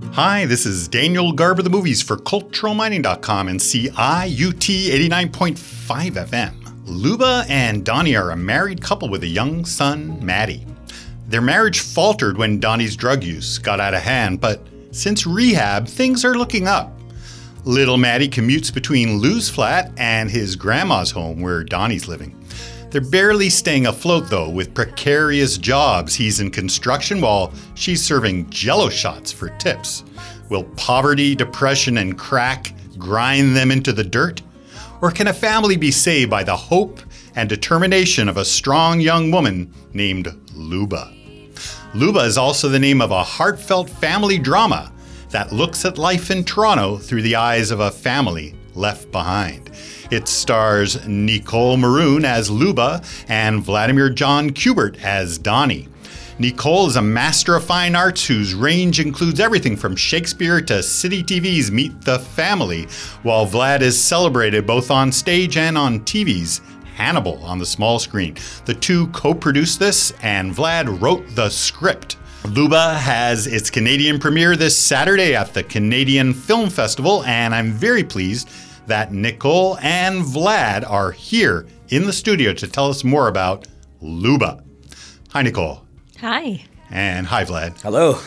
Hi, this is Daniel Garber, the movies for CulturalMining.com and CIUT 89.5 FM. Luba and Donnie are a married couple with a young son, Maddie. Their marriage faltered when Donnie's drug use got out of hand, but since rehab, things are looking up. Little Maddie commutes between Lou's flat and his grandma's home where Donnie's living. They're barely staying afloat, though, with precarious jobs. He's in construction while she's serving Jell-O shots for tips. Will poverty, depression, and crack grind them into the dirt? Or can a family be saved by the hope and determination of a strong young woman named Luba? Luba is also the name of a heartfelt family drama that looks at life in Toronto through the eyes of a family left behind. It stars Nicole Maroon as Luba and Vladimir John Kubert as Donnie. Nicole is a master of fine arts whose range includes everything from Shakespeare to City TV's Meet the Family, while Vlad is celebrated both on stage and on TV's Hannibal on the small screen. The two co-produced this, and Vlad wrote the script. Luba has its Canadian premiere this Saturday at the Canadian Film Festival, and I'm very pleased that Nicole and Vlad are here in the studio to tell us more about Luba. Hi, Nicole. Hi. And hi, Vlad. Hello.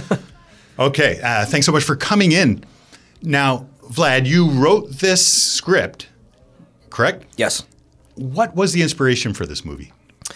Okay, thanks so much for coming in. Now, Vlad, you wrote this script, correct? Yes. What was the inspiration for this movie?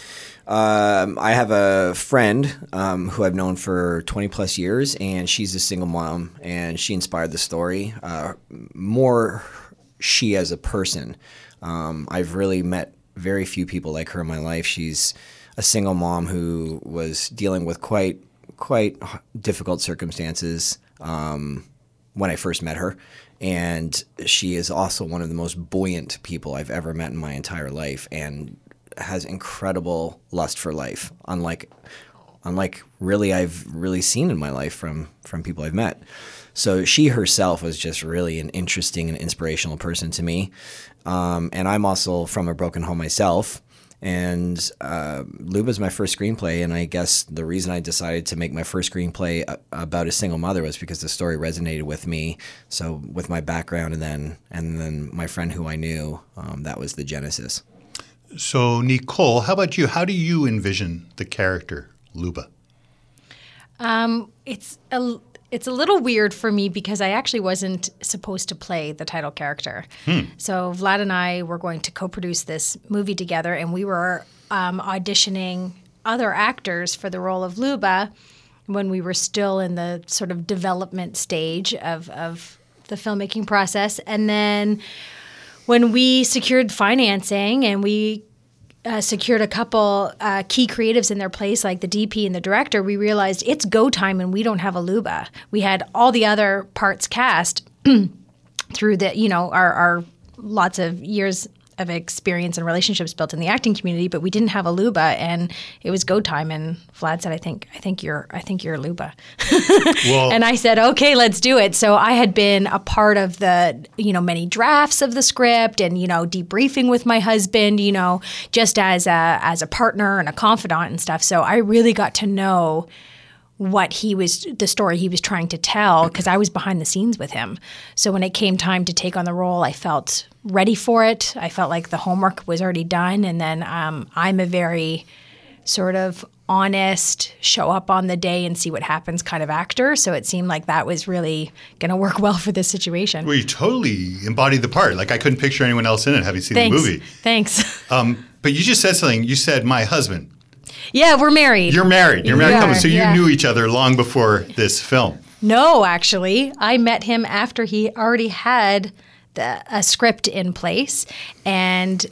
I have a friend who I've known for 20 plus years, and she's a single mom, and she inspired the story. More she as a person. I've really met very few people like her in my life. She's a single mom who was dealing with quite difficult circumstances when I first met her. And she is also one of the most buoyant people I've ever met in my entire life, and has incredible lust for life, unlike really I've really seen in my life from people I've met. So she herself was just really an interesting and inspirational person to me. And I'm also from a broken home myself. And Luba's my first screenplay, and I guess the reason I decided to make my first screenplay about a single mother was because the story resonated with me. So with my background and then my friend who I knew, that was the genesis. So, Nicole, how about you? How do you envision the character Luba? It's a little weird for me because I actually wasn't supposed to play the title character. So Vlad and I were going to co-produce this movie together, and we were auditioning other actors for the role of Luba when we were still in the sort of development stage of the filmmaking process. And then when we secured financing and we secured a couple key creatives in their place, like the DP and the director, we realized it's go time and we don't have a Luba. We had all the other parts cast through our lots of years of experience and relationships built in the acting community, but we didn't have a Luba, and it was go time. And Vlad said, I think you're Luba. Well, and I said, okay, let's do it. So I had been a part of the, many drafts of the script and, debriefing with my husband, just as a partner and a confidant and stuff. So I really got to know the story he was trying to tell, because I was behind the scenes with him. So when it came time to take on the role, I felt ready for it. I felt like the homework was already done. And then I'm a very sort of honest, show up on the day and see what happens kind of actor. So it seemed like that was really going to work well for this situation. Well, you totally embodied the part. Like, I couldn't picture anyone else in it having seen the movie. Thanks. But you just said something. You said, my husband. Yeah, we're married. You're married. You're married couple. So you yeah. knew each other long before this film. No, actually. I met him after he already had a script in place. And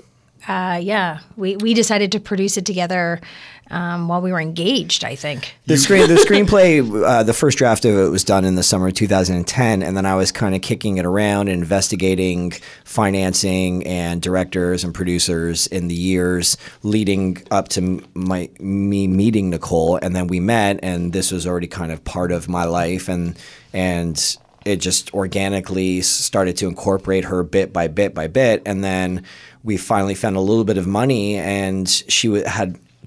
we decided to produce it together while we were engaged, I think. The screenplay, the first draft of it was done in the summer of 2010, and then I was kind of kicking it around and investigating financing and directors and producers in the years leading up to me meeting Nicole, and then we met, and this was already kind of part of my life, and it just organically started to incorporate her bit by bit by bit, and then we finally found a little bit of money, and she had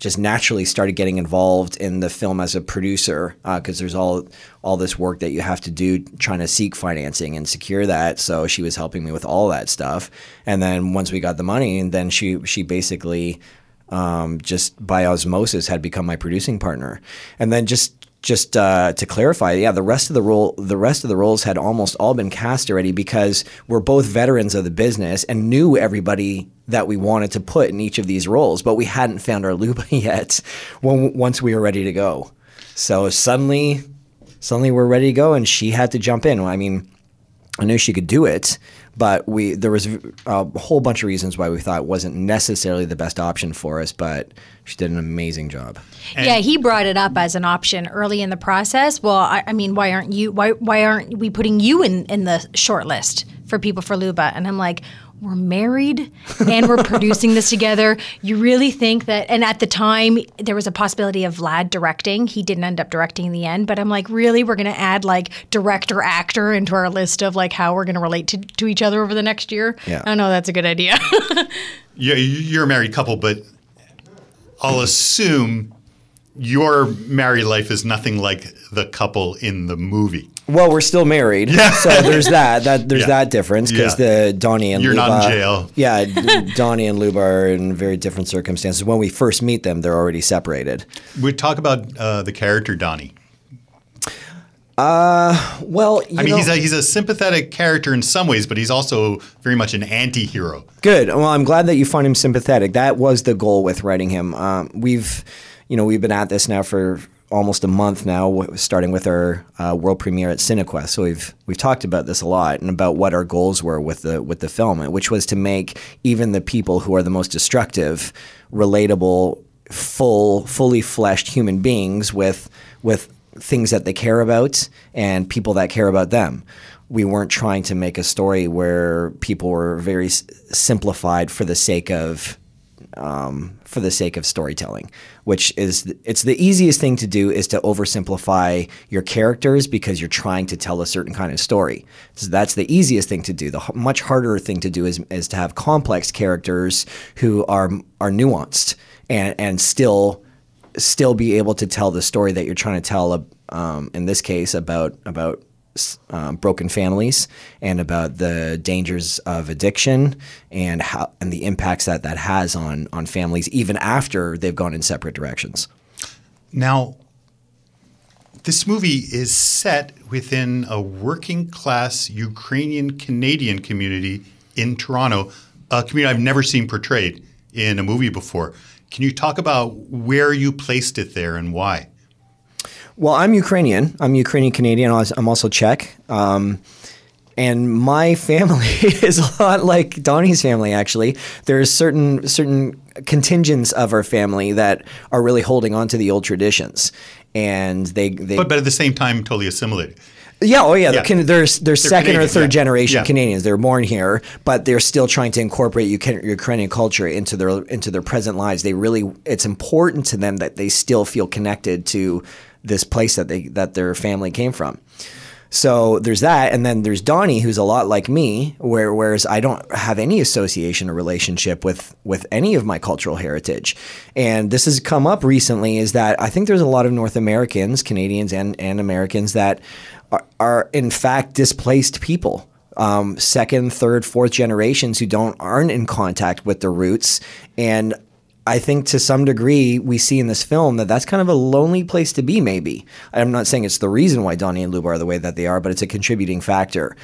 just naturally started getting involved in the film as a producer because there's all this work that you have to do trying to seek financing and secure that. So she was helping me with all that stuff. And then once we got the money, and then she basically just by osmosis had become my producing partner. And then just to clarify, the rest of the roles had almost all been cast already because we're both veterans of the business and knew everybody that we wanted to put in each of these roles, but we hadn't found our Luba yet once we were ready to go. So suddenly we're ready to go, and she had to jump in. I mean, I knew she could do it, but there was a whole bunch of reasons why we thought it wasn't necessarily the best option for us, but she did an amazing job. Yeah, he brought it up as an option early in the process. Well, I mean, why aren't we putting you in the short list for people for Luba? And I'm like, we're married and we're producing this together. You really think that? And at the time, there was a possibility of Vlad directing. He didn't end up directing in the end. But I'm like, really? We're going to add like director, actor into our list of like how we're going to relate to each other over the next year? Yeah. I know that's a good idea. Yeah, you're a married couple, but I'll assume your married life is nothing like the couple in the movie. Well, we're still married, so there's that difference because the Donnie and you're Luba, not in jail. Yeah, Donnie and Luba are in very different circumstances. When we first meet them, they're already separated. We talk about the character Donnie. Well, he's a sympathetic character in some ways, but he's also very much an anti-hero. Good. Well, I'm glad that you find him sympathetic. That was the goal with writing him. We've been at this now for almost a month now, starting with our world premiere at Cinequest. So we've talked about this a lot and about what our goals were with the film, which was to make even the people who are the most destructive, relatable, fully fleshed human beings with things that they care about and people that care about them. We weren't trying to make a story where people were very simplified for the sake of storytelling, it's the easiest thing to do is to oversimplify your characters because you're trying to tell a certain kind of story. So that's the easiest thing to do. The much harder thing to do is to have complex characters who are nuanced and still be able to tell the story that you're trying to tell. In this case, about broken families and about the dangers of addiction and the impacts that has on families even after they've gone in separate directions. Now, this movie is set within a working class Ukrainian Canadian community in Toronto, a community I've never seen portrayed in a movie before. Can you talk about where you placed it there and why? Well, I'm Ukrainian. I'm Ukrainian Canadian. I'm also Czech. And my family is a lot like Donnie's family, actually. There's certain contingents of our family that are really holding on to the old traditions. And they But at the same time, totally assimilated. Yeah, oh yeah. They're second Canadian, or third generation Yeah. Canadians. They're born here, but they're still trying to incorporate Ukrainian culture into their present lives. It's important to them that they still feel connected to this place that their family came from. So there's that, and then there's Donnie, who's a lot like me, whereas I don't have any association or relationship with any of my cultural heritage. And this has come up recently, is that I think there's a lot of North Americans, Canadians and Americans that are in fact displaced people. Second, third, fourth generations who aren't in contact with their roots. And I think to some degree we see in this film that that's kind of a lonely place to be, maybe. I'm not saying it's the reason why Donnie and Luba are the way that they are, but it's a contributing factor.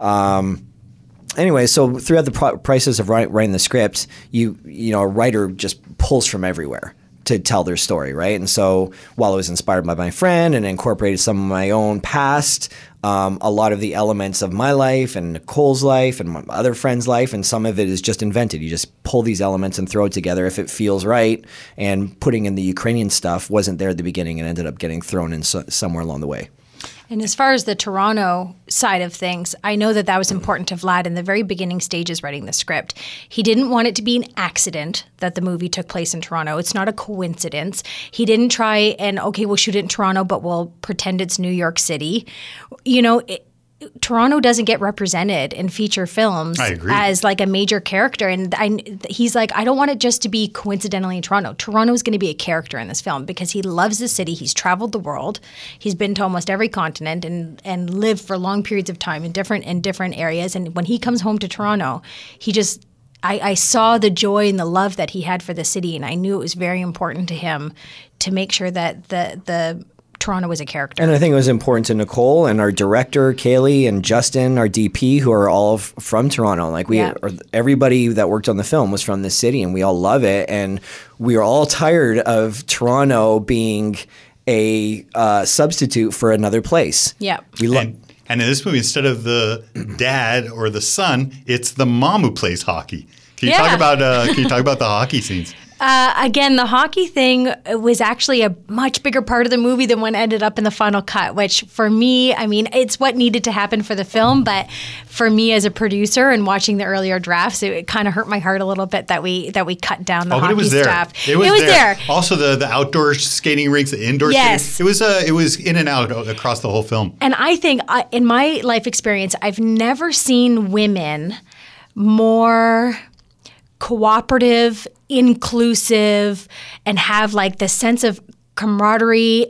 Anyway, so throughout the process of writing the script, a writer just pulls from everywhere to tell their story, right? And so while I was inspired by my friend and incorporated some of my own past, a lot of the elements of my life and Nicole's life and my other friend's life, and some of it is just invented. You just pull these elements and throw it together if it feels right, and putting in the Ukrainian stuff wasn't there at the beginning and ended up getting thrown in somewhere along the way. And as far as the Toronto side of things, I know that was important to Vlad in the very beginning stages writing the script. He didn't want it to be an accident that the movie took place in Toronto. It's not a coincidence. He didn't try and, we'll shoot it in Toronto, but we'll pretend it's New York City. Toronto doesn't get represented in feature films I agree. as like a major character. And he's like, I don't want it just to be coincidentally in Toronto. Toronto is going to be a character in this film because he loves the city. He's traveled the world. He's been to almost every continent and lived for long periods of time in different areas. And when he comes home to Toronto, I saw the joy and the love that he had for the city, and I knew it was very important to him to make sure that the Toronto was a character. And I think it was important to Nicole and our director, Kaylee, and Justin, our DP, who are all from Toronto. Like everybody that worked on the film was from this city, and we all love it. And we are all tired of Toronto being a substitute for another place. Yeah. And in this movie, instead of the dad or the son, it's the mom who plays hockey. Can you talk about the hockey scenes? Again, the hockey thing was actually a much bigger part of the movie than what ended up in the final cut, which for me, I mean, it's what needed to happen for the film. But for me as a producer and watching the earlier drafts, it kind of hurt my heart a little bit that we cut down the hockey stuff. It was there. Also, the outdoor skating rinks, the indoor skating. It was in and out across the whole film. And I think in my life experience, I've never seen women more cooperative, inclusive, and have like the sense of camaraderie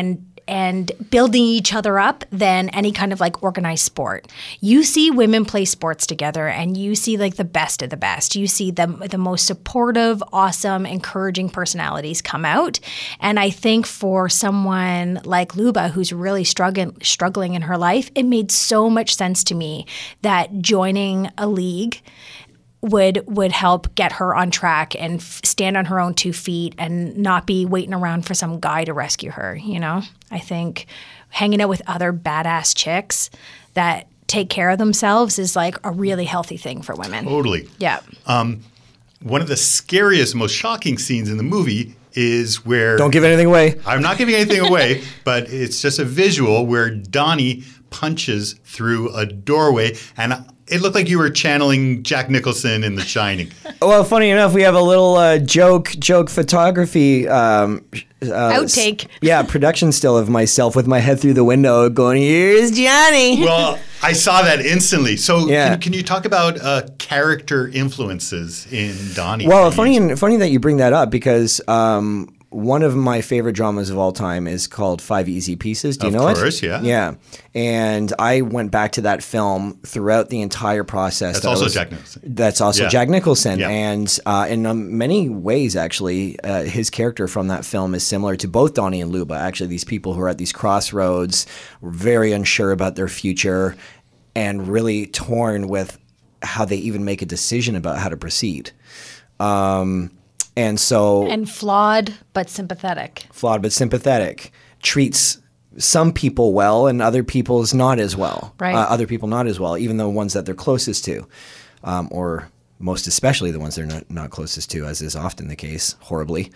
and building each other up than any kind of like organized sport. You see women play sports together and you see like the best of the best. You see the most supportive, awesome, encouraging personalities come out. And I think for someone like Luba, who's really struggling in her life, it made so much sense to me that joining a league would help get her on track and stand on her own 2 feet and not be waiting around for some guy to rescue her, you know? I think hanging out with other badass chicks that take care of themselves is like a really healthy thing for women. Totally. Yeah. One of the scariest, most shocking scenes in the movie is where... Don't give anything away. I'm not giving anything away, but it's just a visual where Donnie punches through a doorway, and it looked like you were channeling Jack Nicholson in The Shining. Well, funny enough, we have a little joke photography outtake. Production still of myself with my head through the window going, "Here's Johnny." Well, I saw that instantly. So can you talk about character influences in Donnie? Well, funny that you bring that up because one of my favorite dramas of all time is called 5 Easy Pieces. Do you know it? Of course, yeah. Yeah. And I went back to that film throughout the entire process. That's also Jack Nicholson. That's also Jack Nicholson. Yeah. And in many ways, actually, his character from that film is similar to both Donnie and Luba. Actually, these people who are at these crossroads, were very unsure about their future, and really torn with how they even make a decision about how to proceed. And flawed but sympathetic. Treats some people well and other people's not as well. Right. Other people not as well, even the ones that they're closest to, or most especially the ones they're not closest to, as is often the case, horribly.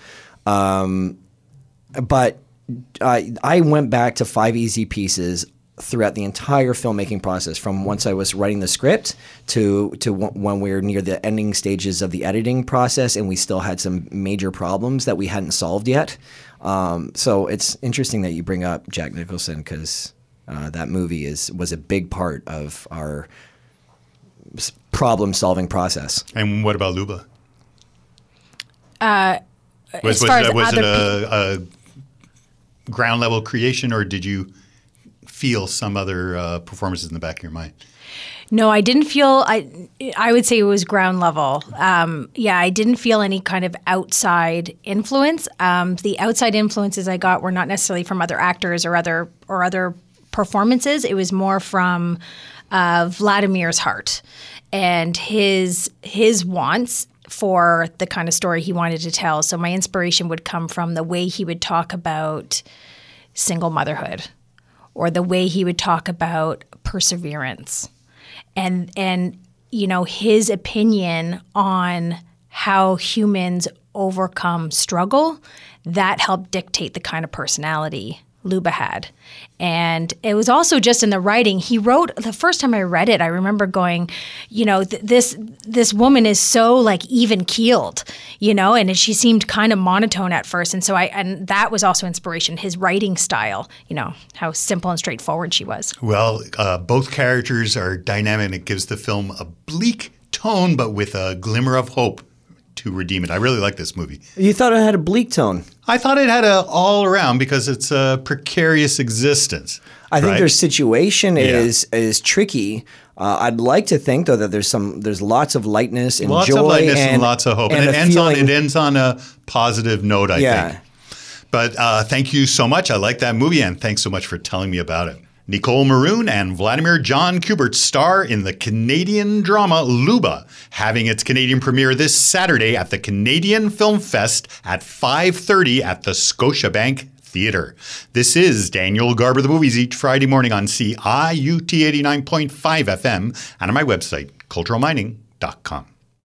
But I went back to 5 Easy Pieces throughout the entire filmmaking process, from once I was writing the script to when we were near the ending stages of the editing process, and we still had some major problems that we hadn't solved yet. So it's interesting that you bring up Jack Nicholson, because that movie was a big part of our problem-solving process. And what about Luba? Was it a ground-level creation, or did you feel some other performances in the back of your mind? No, I didn't feel. I would say it was ground level. I didn't feel any kind of outside influence. The outside influences I got were not necessarily from other actors or other performances. It was more from Vladimir's heart and his wants for the kind of story he wanted to tell. So my inspiration would come from the way he would talk about single motherhood, or the way he would talk about perseverance, and you know, his opinion on how humans overcome struggle. That helped dictate the kind of personality Luba had. And it was also just in the writing. He wrote, the first time I read it, I remember going, this woman is so like even keeled, and she seemed kind of monotone at first. And so and that was also inspiration, his writing style, how simple and straightforward she was. Well, both characters are dynamic and it gives the film a bleak tone, but with a glimmer of hope to redeem it. I really like this movie. You thought it had a bleak tone? I thought it had a all around because it's a precarious existence. I think their situation is tricky. I'd like to think though that there's lots of lightness and lots joy of lightness and lots of hope, and it ends on a positive note. I think. But thank you so much. I like that movie, and thanks so much for telling me about it. Nicole Maroon and Vladimir John Kubert star in the Canadian drama Luba, having its Canadian premiere this Saturday at the Canadian Film Fest at 5:30 at the Scotiabank Theatre. This is Daniel Garber, the Movies, each Friday morning on CIUT 89.5 FM and on my website, culturalmining.com.